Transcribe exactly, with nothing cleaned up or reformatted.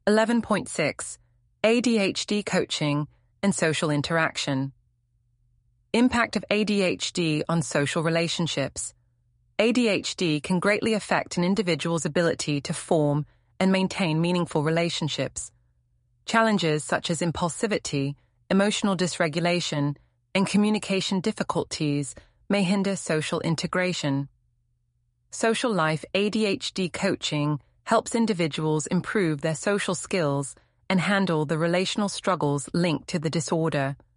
eleven point six. A D H D Coaching and Social Interaction. Impact of A D H D on social relationships. A D H D can greatly affect an individual's ability to form and maintain meaningful relationships. Challenges such as impulsivity, emotional dysregulation, and communication difficulties may hinder social integration. Social life A D H D coaching helps individuals improve their social skills and handle the relational struggles linked to the disorder.